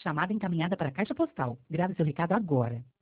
chamada encaminhada para a caixa postal. Grave seu recado agora.